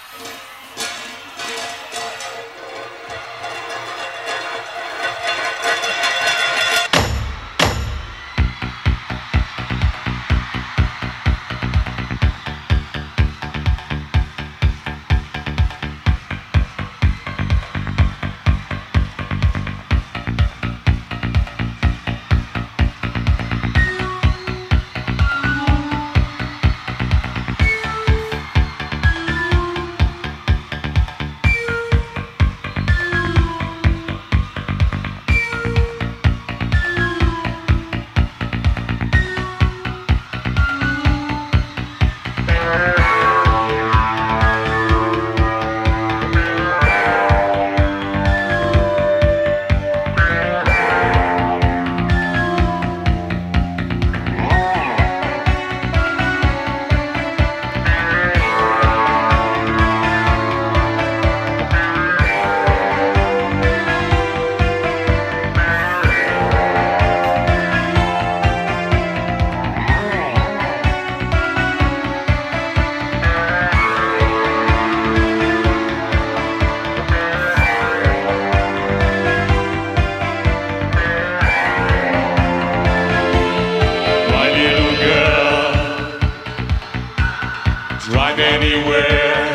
Drive anywhere,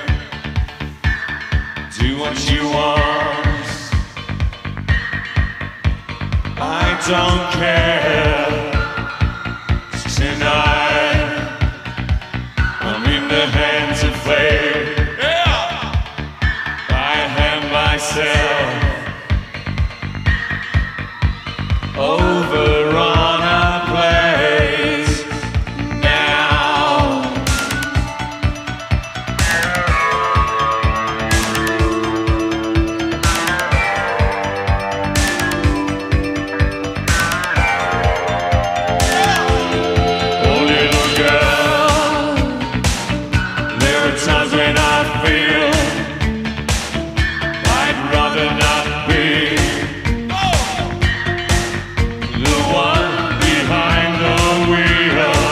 do what you want. I don't care. Tonight, I'm in the hands of fate. I hand myself over on a place now. Oh, little girl, there are times when I feel I'd rather not be the one behind the wheel.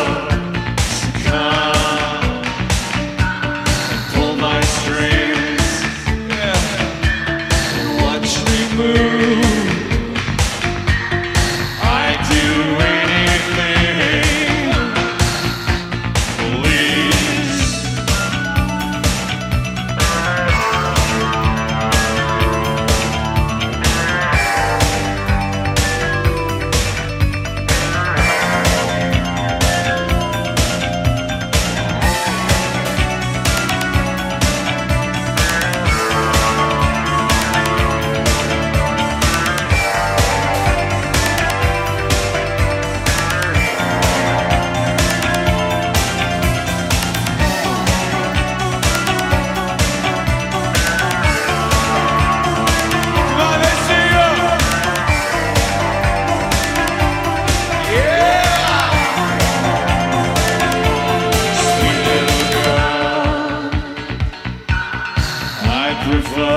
Come, pull my strings, watch me move. I'd do anything, please. Prefer